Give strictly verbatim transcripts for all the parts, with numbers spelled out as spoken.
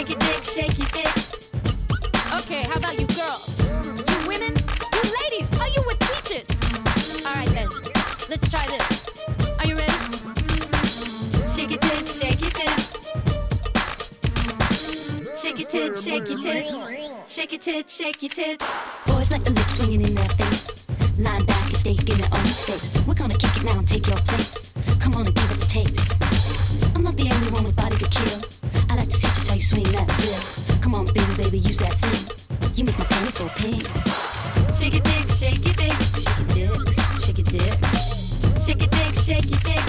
Shake your dick, shake your dick. Okay, how about you girls? You women? You ladies, are you with teachers? All right then, let's try this. Are you ready? Shake your tits, shake your tits. Shake your tits, shake your tits. Shake your tits, shake your tits. Boys let the lips swinging in their face. Line back and stay in their own space. We're gonna kick it now and take your place. Come on and give us a taste. I'm not the only one with body to kill. I like to see just how you swing that bill. Come on, baby, baby, use that thing. You make my panties go pink. Shake your dick, shake your dick. Shake your dicks, shake your dicks. Shake your dick, shake your dick.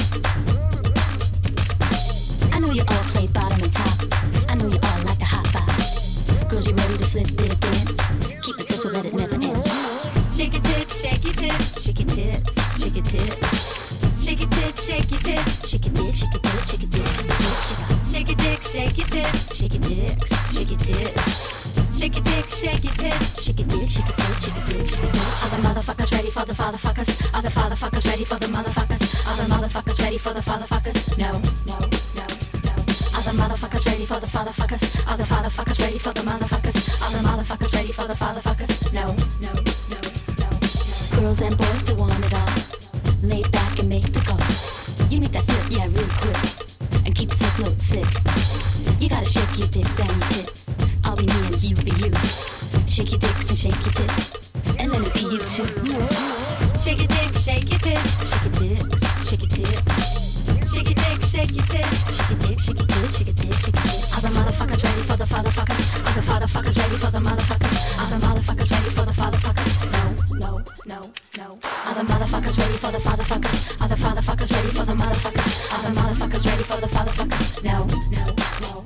I know you all play bottom and top. I know you all like the hot vibe. Girls, you ready to flip it again? Keep it close so that it never ends. Shake your tits, shake your tits. Shake your tits, shake your tits. Shake your tits, shake your tits. Shake your dick, shake your dick, shake your dick, shake your dick, shake your Shake your dick, shake your tits. Shake your dicks, shake your tits. Shake your dick, shake your tits. Shake your dick, shake your dick, shake your dick, shake your dick. Are the motherfuckers ready for the fatherfuckers? Are the fatherfuckers ready for the motherfuckers? Are the motherfuckers ready for the fatherfuckers? No, no, no, no. Are the motherfuckers ready for the fatherfuckers? Are the fatherfuckers ready for the motherfuckers? Are the motherfuckers ready for the fatherfuckers? No, no, no, no. Girls and boys still want it all. Lay back and make the call. You make that flip, yeah, real quick. And keep it so slow and sick. You gotta shake your dicks and your tits. I'll be me and you be you. Shake your dicks and shake your tits. And let me be you too. Shake your dick, shake your tits. Shake your dicks, shake your tits. Shake your dick, shake your tits. Shake your dick, shake your dick, shake your dick, shake your dick. Are the motherfuckers ready for the fatherfuckers? Are the fatherfuckers ready for the motherfuckers? Are the motherfuckers ready for the fatherfuckers? No, no, no, no. Are the motherfuckers ready for the fatherfuckers? Are the fatherfuckers ready for the motherfuckers? Are the motherfuckers ready for the fatherfuckers? No, no, no, no.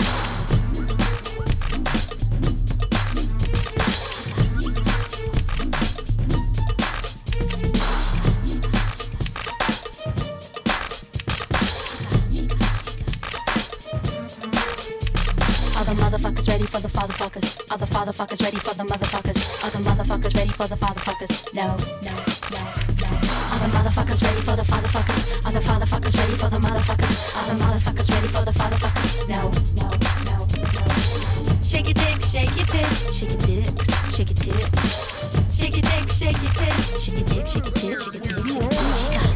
Are the motherfuckers ready for the fatherfuckers? Are the fatherfuckers ready for the motherfuckers? Are the motherfuckers ready for the fatherfuckers? No, no, no, no. Are the motherfuckers ready for the fatherfuckers? Are the fatherfuckers ready for the motherfuckers? Are the motherfuckers ready for the fatherfuckers? No, no, no, no. Shake your dick, shake your tits. Shake your dicks, shake your tits. Shake your dick, shake your tits. Shake your dick, shake your tits, shake your dick, shake your dick.